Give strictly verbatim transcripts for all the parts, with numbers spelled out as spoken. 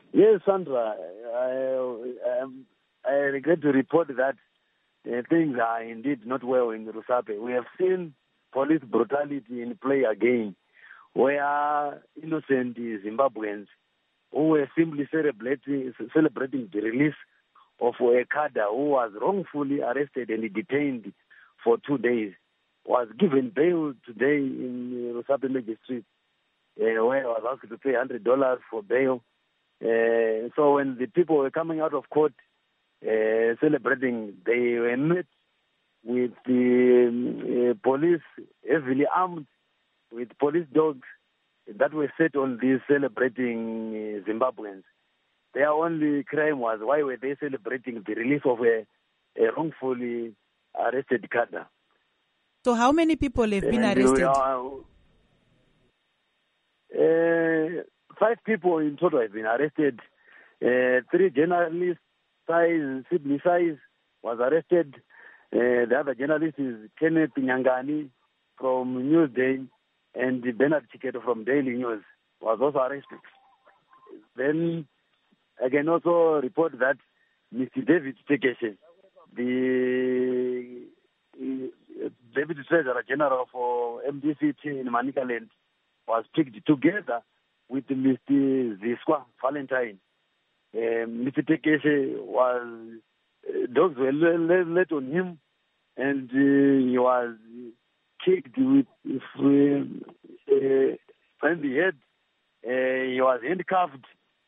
Yes, Sandra, I, I, I regret to report that uh, things are indeed not well in Rusape. We have seen police brutality in play again, where innocent Zimbabweans who were simply celebrating, celebrating the release of a cadre who was wrongfully arrested and detained for two days, was given bail today in Rusape Magistrate, uh, where I was asked to pay one hundred dollars for bail. Uh, so when the people were coming out of court uh, celebrating, they were met with the um, uh, police heavily armed, with police dogs that were set on these celebrating uh, Zimbabweans. Their only crime was, why were they celebrating the release of a, a wrongfully arrested cadre? So how many people have been and arrested? Uh, uh, five people in total have been arrested. Uh, three journalists, Size, Sydney Size was arrested. Uh, the other journalist is Kenneth Nyangani from Newsday, and Bernard Chiketo from Daily News was also arrested. Then I can also report that Mister David Tekeshe, the uh, Deputy Treasurer General for M D C T in Manicaland, was picked together with Mister Ziswa Valentine. Uh, Mister Tekeshe was, uh, dogs were let, let on him, and uh, he was kicked with uh, uh, on the head. Uh, he was handcuffed,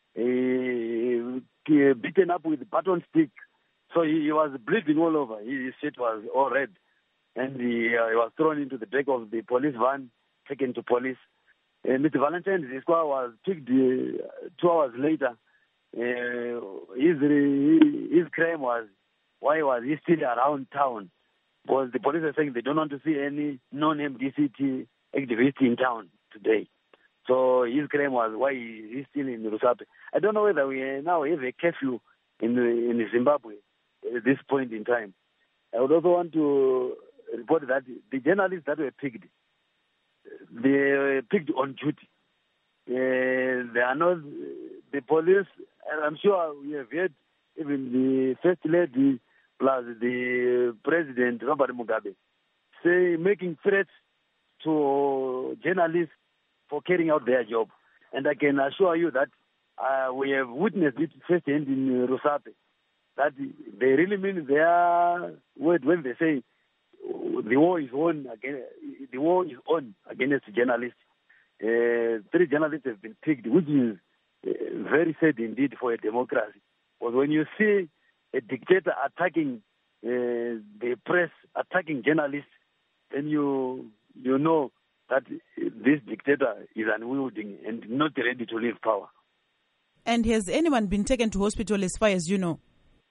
uh, beaten up with a baton stick. So he, he was bleeding all over. His shirt was all red. And he, uh, he was thrown into the back of the police van, taken to police. Uh, Mister Valentine Ziswa was picked uh, two hours later. Uh, his, his crime was, why was he still around town? Because the police are saying they don't want to see any non-M D C T activist in town today. So his claim was, why he's still in Rusape. I don't know whether we now have a curfew in in Zimbabwe at this point in time. I would also want to report that the journalists that were picked, they were picked on duty. Uh, they are not the police. And I'm sure we have heard even the First Lady plus the President, Robert Mugabe, say, making threats to journalists for carrying out their job. And I can assure you that uh, we have witnessed it firsthand in Rusape, that they really mean their word when they say the war is on against, the war is on against journalists. Uh, three journalists have been picked, which is uh, very sad indeed for a democracy. Because when you see a dictator attacking uh, the press, attacking journalists, then you you know that this dictator is unwielding and not ready to leave power. And has anyone been taken to hospital as far as you know?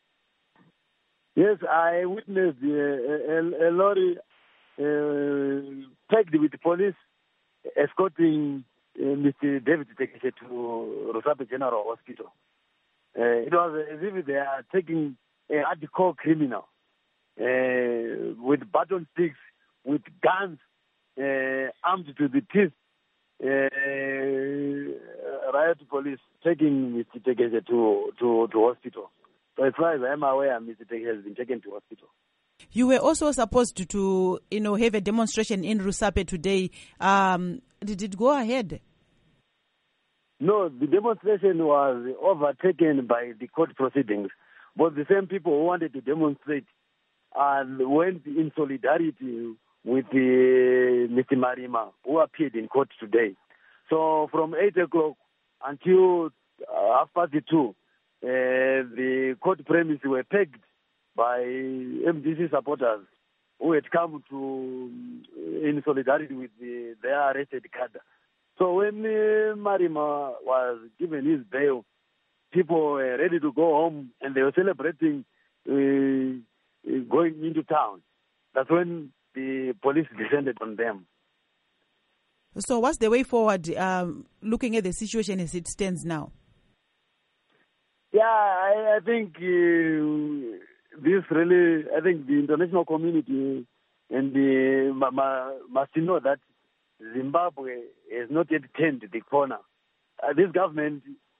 Yes, I witnessed uh, a, a lorry uh, packed with police escorting uh, Mister David Tekeshe to Rusape General Hospital. Uh, it was as if they are taking a hardcore criminal uh, with baton sticks, with guns, uh, armed to the teeth. Uh, riot police taking Mister Tekeshe to, to, to hospital. So as far as I am aware, Mister Tekeshe has been taken to hospital. You were also supposed to, to, you know, have a demonstration in Rusape today. Um, did it go ahead? No, the demonstration was overtaken by the court proceedings. But the same people who wanted to demonstrate and went in solidarity with uh, Mister Marima, who appeared in court today. So from eight o'clock until uh, half past two, uh, the court premises were packed by M D C supporters who had come to in solidarity with the, their arrested cadre. So when uh, Marima was given his bail, people were ready to go home and they were celebrating uh, going into town. That's when the police descended on them. So what's the way forward, um, looking at the situation as it stands now? Yeah, I, I think uh, this really, I think the international community and the ma, ma, must know that Zimbabwe has not yet turned the corner. Uh, this government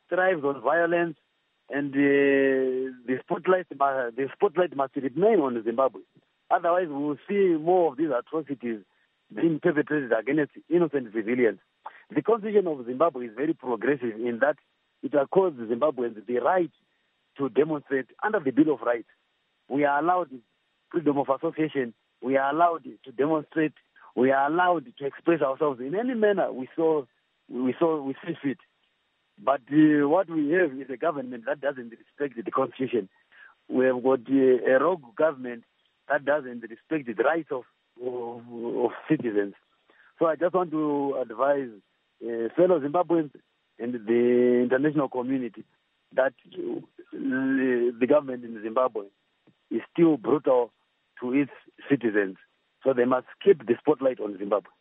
thrives on violence, and uh, the spotlight uh, the spotlight must remain on Zimbabwe. Otherwise, we will see more of these atrocities being perpetrated against innocent civilians. The constitution of Zimbabwe is very progressive in that it accords Zimbabweans the right to demonstrate under the Bill of Rights. We are allowed freedom of association. We are allowed to demonstrate. We are allowed to express ourselves in any manner we saw we saw we see fit. But uh, what we have is a government that doesn't respect the constitution. We have got uh, a rogue government that doesn't respect the rights of, of, of citizens. So I just want to advise uh, fellow Zimbabweans and the international community that uh, the government in Zimbabwe is still brutal to its citizens. So they must keep the spotlight on Zimbabwe.